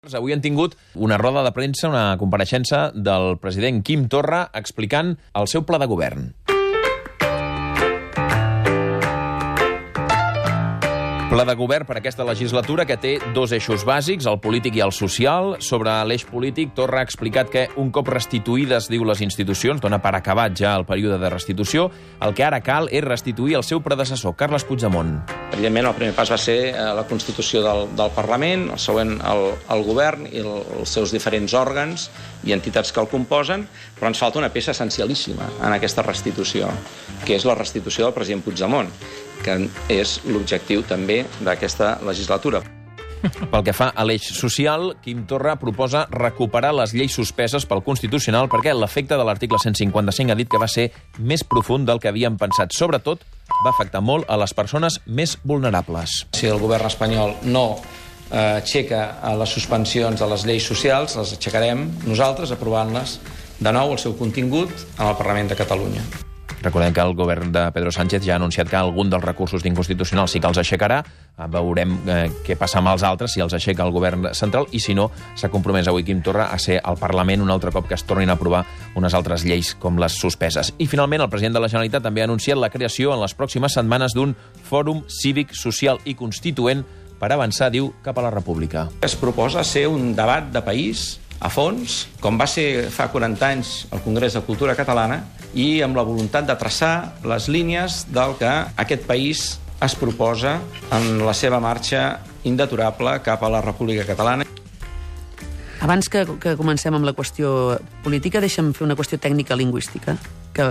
Avui han tingut una roda de premsa, una compareixença del president Quim Torra explicant el seu pla de govern. Pla de govern per aquesta legislatura que té dos eixos bàsics, el polític i el social. Sobre l'eix polític, Torra ha explicat que un cop restituïdes, diu, les institucions, dona per acabat ja el període de restitució, el que ara cal és restituir el seu predecessor, Carles Puigdemont. Evidentment, el primer pas va ser la constitució del Parlament, el següent el govern i els seus diferents òrgans i entitats que el composen, però ens falta una peça essencialíssima en aquesta restitució, que és la restitució del president Puigdemont, que és l'objectiu també d'aquesta legislatura. Pel que fa a l'eix social, Quim Torra proposa recuperar les lleis suspeses pel Constitucional perquè l'efecte de l'article 155 ha dit que va ser més profund del que havíem pensat. Sobretot, va afectar molt a les persones més vulnerables. Si el govern espanyol no aixeca les suspensions de les lleis socials, les aixecarem nosaltres aprovant-les de nou el seu contingut en el Parlament de Catalunya. Recordem que el govern de Pedro Sánchez ja ha anunciat que algun dels recursos d'inconstitucional sí que els aixecarà. Veurem què passa amb els altres, si els aixeca el govern central, i si no, s'ha compromès avui Quim Torra a ser al Parlament un altre cop que es tornin a aprovar unes altres lleis com les suspeses. I finalment, el president de la Generalitat també ha anunciat la creació en les pròximes setmanes d'un fòrum cívic, social i constituent per avançar, diu, cap a la República. Es proposa ser un debat de país a fons, com va ser fa 40 anys el Congrés de Cultura Catalana, i amb la voluntat de traçar les línies del que aquest país es proposa en la seva marxa indeturable cap a la República Catalana. Abans que comencem amb la qüestió política, deixa'm fer una qüestió tècnica lingüística, que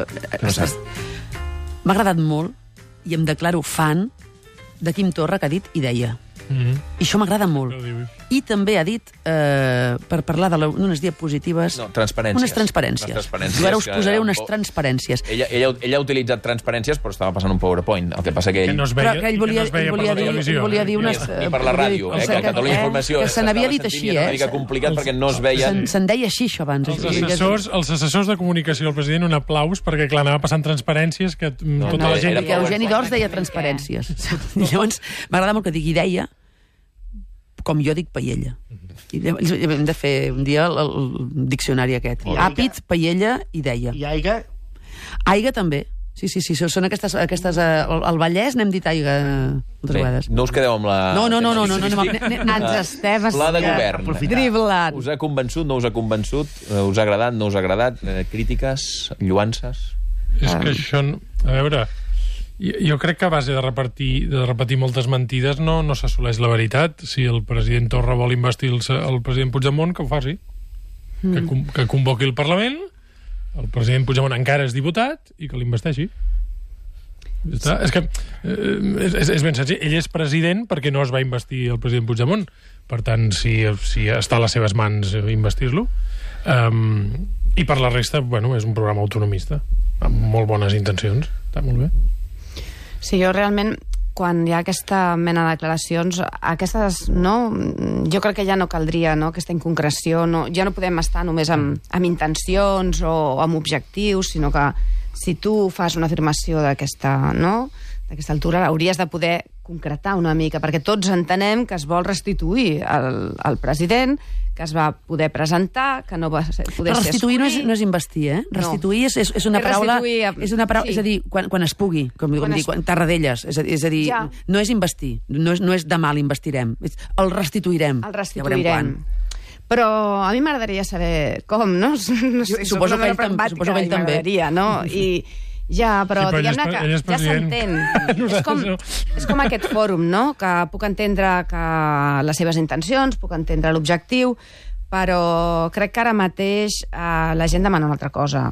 m'ha agradat molt i em declaro fan de Quim Torra, que ha dit i deia. I això m'agrada molt. I també ha dit, per parlar d'unes diapositives... No, transparències. Unes transparències. I ara us posaré unes transparències. Ella ha utilitzat transparències, però estava passant un PowerPoint. El que passa que ell... Ell volia dir unes... Ni per la ràdio, que el Catalunya Informació... Que se n'havia dit així, una mica complicat perquè no es veia... Se'n deia així, això, abans. Els assessors de comunicació del president, un aplaus, perquè, clar, anava passant transparències que tota la gent... Que Eugeni d'Ors deia transparències. Llavors, m'agrada molt que digui deia, com jo dic paella. I hem de fer un dia el diccionari aquest. Àpid, paella i deia. I aiga? Aiga també. Sí, són aquestes... Al Vallès n'hem dit aiga moltes vegades. No us quedeu amb la... No. Ens estem... Pla de govern. Driblant. Us ha convençut, no us ha convençut? Us ha agradat, no us ha agradat? Crítiques, lluances? És que això... A veure... Jo crec que a base de repetir moltes mentides no s'assoleix la veritat. Si el president Torra vol investir el president Puigdemont, que ho faci. Que convoqui el Parlament, el president Puigdemont encara és diputat, i que l'investeixi. És que és ben senzill. Ell és president perquè no es va investir el president Puigdemont. Per tant, si està a les seves mans investir-lo. I per la resta, bueno, és un programa autonomista, amb molt bones intencions. Està molt bé. Sí, jo realment, quan hi ha aquesta mena de declaracions, aquestes, no? Jo crec que ja no caldria, no?, aquesta inconcreció. Ja no podem estar només amb intencions o amb objectius, sinó que si tu fas una afirmació d'aquesta altura, hauries de poder concretar una mica, perquè tots entenem que es vol restituir el president, que es va poder presentar, que no va poder ser restituir no és investir, eh? Restituir és una paraula... És a dir, quan es pugui, com dir, Tarradellas. És a dir, no és investir, no és demà l'investirem, el restituirem. El restituirem. Però a mi m'agradaria saber com, no? Suposo que ell també. No? Ja, però diguem-ne que ja s'entén. És com aquest fòrum, no?, que puc entendre que les seves intencions, puc entendre l'objectiu, però crec que ara mateix la gent demana una altra cosa.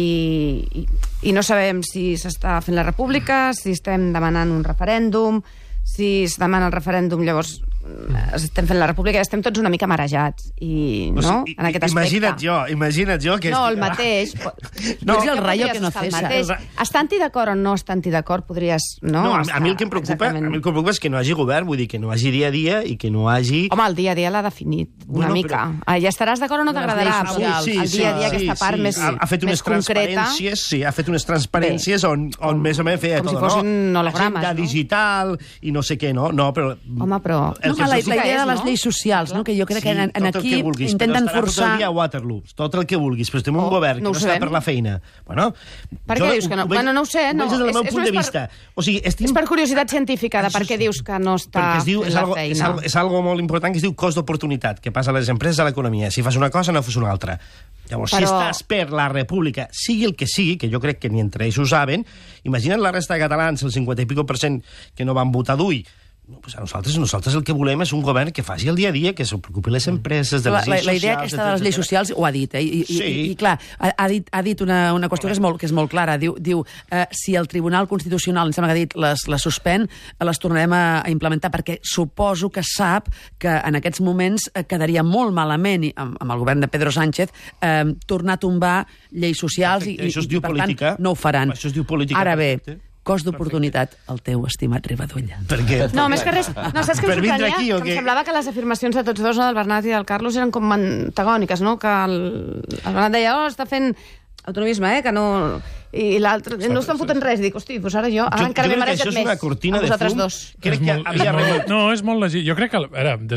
I no sabem si s'està fent la república, si estem demanant un referèndum, si es demana el referèndum, llavors estem fent la república, estem tots una mica marejats, en aquest aspecte. Imagina't jo que... No, el mateix. No és el rayo que no cesa. Estant-hi d'acord o no estant-hi d'acord, podries... No, a mi el que em preocupa és que no hi hagi govern, vull dir, que no hi hagi dia a dia i que no hi hagi... Home, el dia a dia l'ha definit una mica. Ja estaràs d'acord o no t'agradarà? El dia a dia, aquesta part més concreta... Sí, ha fet unes transparències on més o menys feia tot, com si fossin hologrames, agenda digital i no sé què, no? Home, però... la idea de les lleis socials, no? Que jo crec que aquí intenten forçar... Tot el Waterloo, tot el que vulguis, però estem en un govern que no està per la feina. Per què dius que no? Bueno, no ho sé. Des del meu punt de vista. És per curiositat científica de per què dius que no està fent la feina. És algo molt important que es diu cost d'oportunitat, que passa a les empreses, a l'economia. Si fas una cosa, no fas una altra. Llavors, si estàs per la república, sigui el que sigui, que jo crec que ni entre ells ho saben, imagina't la resta de catalans, el 50 i pico % que no van votar d'ui. Pues a nosaltres el que volem és un govern que faci el dia a dia, que se preocupi les empreses, de les lleis socials... La idea aquesta de les lleis socials ho ha dit, i clar, ha dit una qüestió que és molt clara. Diu, si el Tribunal Constitucional, em sembla que ha dit, les suspèn, les tornarem a implementar, perquè suposo que sap que en aquests moments quedaria molt malament, amb el govern de Pedro Sánchez, tornar a tombar lleis socials i per tant, no ho faran. Això es diu política. Ara bé, cost d'oportunitat, el teu estimat Rivadulla. No, més que res, no, saps què em sorprenia? Que em semblava que les afirmacions de tots dos, del Bernat i del Carlos, eren com antagòniques, no? Que el Bernat deia, està fent autonomisme, que no... I l'altre, no estan fotent res. Dic, hosti, doncs ara jo encara m'he marejat més amb vosaltres dos. No, és molt legit. Jo crec que,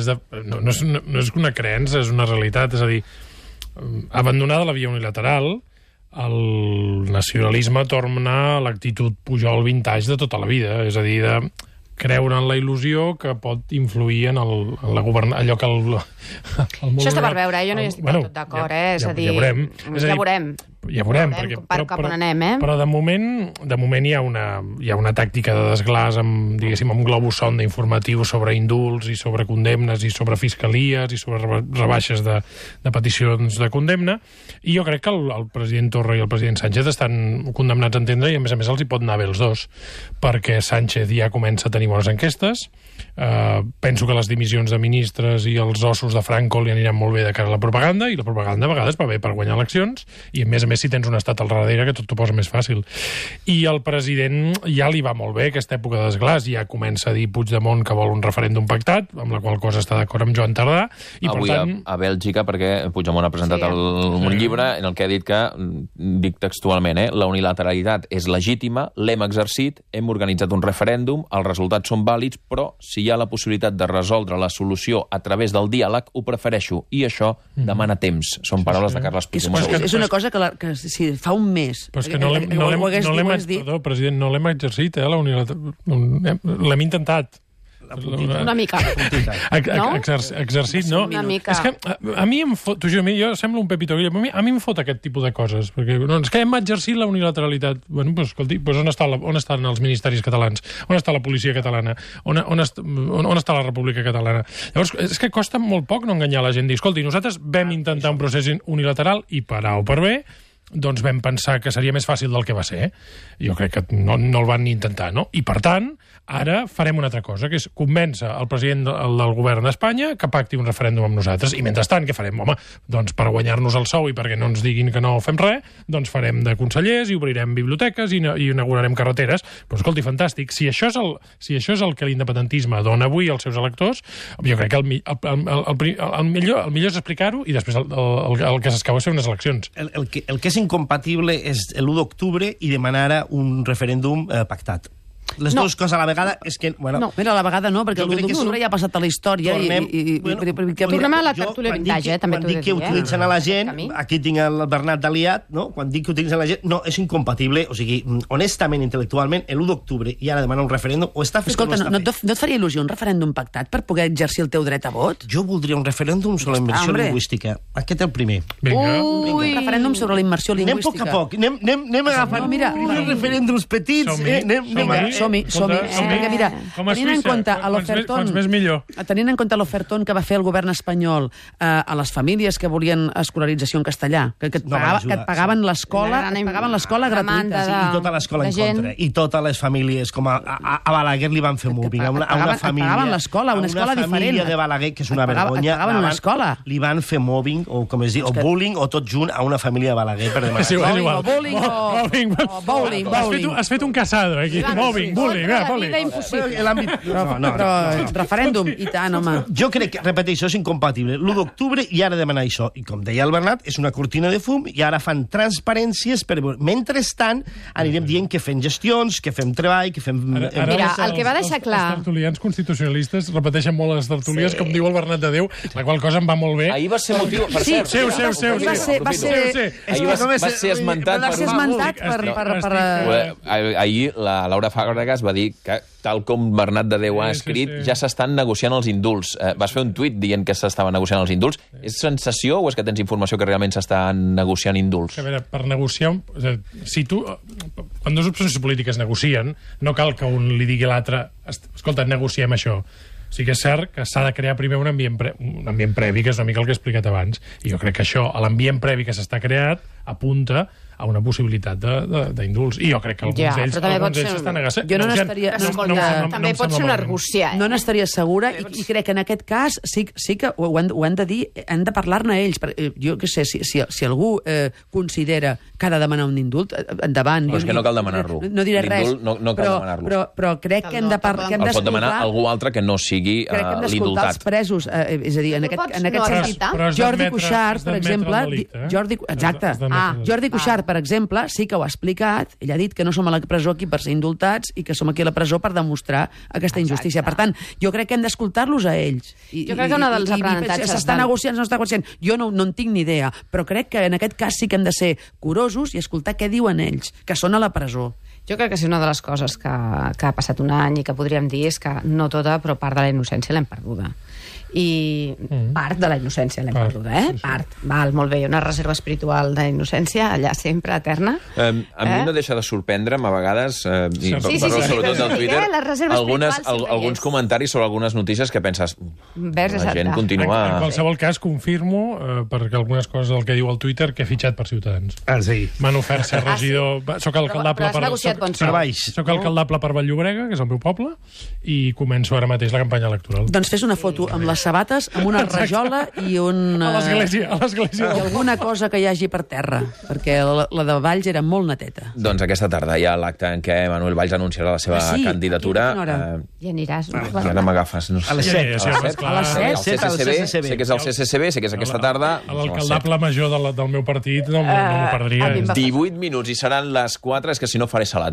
no és una creença, és una realitat, és a dir, abandonada la via unilateral, el nacionalisme torna a l'actitud Pujol vintage de tota la vida, és a dir, de creure en la il·lusió que pot influir en la allò que el Això està per veure, jo no hi estic tot d'acord, és a dir, ja veurem. Ja veurem, cap on anem, però de moment hi ha una tàctica de desglàs amb globus sonda informatiu sobre indults i sobre condemnes i sobre fiscalies i sobre rebaixes de peticions de condemna, i jo crec que el president Torra i el president Sánchez estan condemnats a entendre, i a més els hi pot anar bé els dos, perquè Sánchez ja comença a tenir bones enquestes. Penso que les dimissions de ministres i els ossos de Franco li aniran molt bé de cara a la propaganda, i la propaganda a vegades va bé per guanyar eleccions, i a més si tens un estat al darrere que tot t'ho posa més fàcil. I el president ja li va molt bé aquesta època de desglàs, ja comença a dir Puigdemont que vol un referèndum pactat, amb la qual cosa està d'acord amb Joan Tardà, i avui, per tant... a Bèlgica, perquè Puigdemont ha presentat un llibre en el que ha dit que, dic textualment, la unilateralitat és legítima, l'hem exercit, hem organitzat un referèndum, els resultats són vàlids, però si hi ha la possibilitat de resoldre la solució a través del diàleg, ho prefereixo, i això demana temps. Són paraules de Carles Puigdemont. És una cosa que si fa un mes... Però és que no l'hem exercit, la unilateralitat. L'hem intentat. Una mica. Exercit, no? Una mica. És que a mi em fot... Jo semblo un Pepito Grillo, a mi em fot aquest tipus de coses, perquè és que hem exercit la unilateralitat. Bueno, doncs, escolti, on estan els ministeris catalans? On està la policia catalana? On està la República Catalana? Llavors, és que costa molt poc no enganyar la gent. Dir, escolti, nosaltres vam intentar un procés unilateral i per A o per B, doncs vam pensar que seria més fàcil del que va ser. Jo crec que no el van ni intentar, no? I, per tant, ara farem una altra cosa, que és convèncer el president del govern d'Espanya que pacti un referèndum amb nosaltres. I, mentrestant, què farem? Home, doncs per guanyar-nos el sou i perquè no ens diguin que no fem res, doncs farem de consellers i obrirem biblioteques i inaugurarem carreteres. Però, escolti, fantàstic. Si això és el que l'independentisme dona avui als seus electors, jo crec que el millor és explicar-ho i després el que s'escau és fer unes eleccions. El que és incompatible és l'1 d'octubre i demanar ara un referèndum pactat. Les dues coses a la vegada és que... No, però a la vegada no, perquè l'1 d'octubre ja ha passat a la història tornem a la tertúlia vintage, també t'ho he de dir. Quan dic que utilitzen a la gent, aquí tinc el Bernat d'aliat, no? Quan dic que utilitzen a la gent, no, és incompatible, o sigui, honestament, intel·lectualment, l'1 d'octubre i ara demanar un referèndum, o està fet o no està fet. No et faria il·lusió un referèndum pactat per poder exercir el teu dret a vot? Jo voldria un referèndum sobre la immersió lingüística. Aquest és el primer. Un referèndum sobre la immersió lingüística. Anem a poc, anem agafant primers referèndums petits, Som-hi, perquè mira, tenint en compte l'ofertón que va fer el govern espanyol a les famílies que volien escolarització en castellà, que et pagaven l'escola gratuïta. I tota l'escola en contra. I totes les famílies, com a Balaguer li van fer moving, a una família de Balaguer, que és una vergonya, li van fer moving, o com es diu, o bullying, o tot junt a una família de Balaguer per demanar. Bullying o bowling. Has fet un casado, aquí. Moving. Però referèndum, i tant, home. Jo crec que, repeteixo, és incompatible. L'1 d'octubre i ara demanar això. I com deia el Bernat, és una cortina de fum i ara fan transparències per... Mentrestant, anirem dient que fem gestions, que fem treball, que fem... Mira, el que va deixar clar... Els tertulians constitucionalistes repeteixen molt les tertulies, com diu el Bernat de Déu, la qual cosa em va molt bé. Ahir va ser motiu... Per cert, Seu. Ahir va ser esmentat per... Ahir la Laura Fàbregas va dir que, tal com Bernat de Déu ha escrit, ja s'estan negociant els indults. Vas fer un tuit dient que s'estaven negociant els indults. És sensació o és que tens informació que realment s'estan negociant indults? A veure, per negociar... Si tu... Quan dues opcions polítiques negocien, no cal que un li digui a l'altre escolta, negociem això. Sí que és cert que s'ha de crear primer un ambient previ, que és una mica el que he explicat abans. I jo crec que això, l'ambient previ que s'està creat, apunta a una possibilitat d'indults. I jo crec que alguns d'ells s'estan negociant. Jo no n'estaria... També pot ser una argúcia. No n'estaria segura i crec que en aquest cas sí que ho han de dir, han de parlar-ne ells. Jo què sé, si algú considera que ha de demanar un indult, endavant. Però és que no cal demanar-lo. No diré res. No cal demanar-lo. Però crec que hem de parlar... El pot demanar algú altre que no sigui l'indultat. Crec que hem d'escoltar els presos. És a dir, en aquest sentit... Jordi Cuixart, per exemple... Jordi Cuixart, per exemple, sí que ho ha explicat. Ell ha dit que no som a la presó aquí per ser indultats i que som aquí a la presó per demostrar aquesta injustícia. Per tant, jo crec que hem d'escoltar-los a ells. Jo crec que una dels aprenentatges... S'està negociant, no està negociant. Jo no en tinc ni idea, però crec que en aquest cas sí que hem de ser curosos i escoltar què diuen ells, que són a la presó. Jo crec que és una de les coses que ha passat un any i que podríem dir és que no tota, però part de la innocència l'hem perduda. I part de la innocència l'hem perduda, eh? Sí. Part. Val, molt bé, una reserva espiritual d'innocència allà sempre, eterna. A mi no deixa de sorprendre'm a vegades, sobretot del Twitter, alguns comentaris sobre algunes notícies que penses la gent continua... En qualsevol cas, confirmo, perquè algunes coses del que diu al Twitter, que he fitxat per Ciutadans. Sí. M'han ofert ser regidor... Soc alcaldable per Vall-llobrega, que és el meu poble, i començo ara mateix la campanya electoral. Doncs fes una foto amb les sabates, amb una rajola i un... A l'església. I alguna cosa que hi hagi per terra, perquè la de Valls era molt neteta. Doncs aquesta tarda hi ha l'acte en què Manuel Valls anunciarà la seva candidatura. Hi aniràs. Ja no m'agafes. A les 7. A les 7. Sé que és el CCCB, sé que és aquesta tarda. L'alcaldable major del meu partit no m'ho perdria. 18 minuts i seran les 4, és que si no faré salat.